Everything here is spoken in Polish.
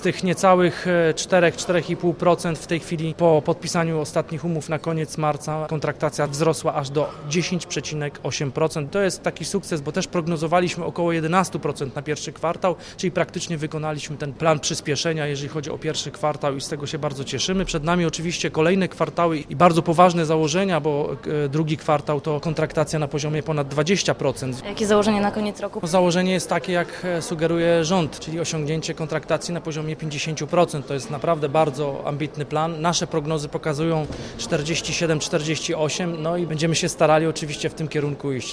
tych niecałych 4-4,5% w tej chwili po podpisaniu ostatnich umów na koniec marca kontraktacja wzrosła aż do 10,8%. To jest taki sukces, bo też prognozowaliśmy około 11% na pierwszy kwartał, czyli praktycznie wykonaliśmy ten plan przyspieszenia, jeżeli chodzi o pierwszy kwartał i z tego się bardzo cieszymy. Przed nami oczywiście kolejne kwartały i bardzo poważne założenia, bo drugi kwartał to kontraktacja na poziomie ponad 20%. Jakie założenie na koniec roku? Założenie jest takie, jak sugeruje rząd, czyli osiągnięcie kontraktacji na poziomie 50%. To jest naprawdę bardzo ambitny plan. Nasze prognozy pokazują 47-48, no i będziemy się starali oczywiście w tym kierunku iść.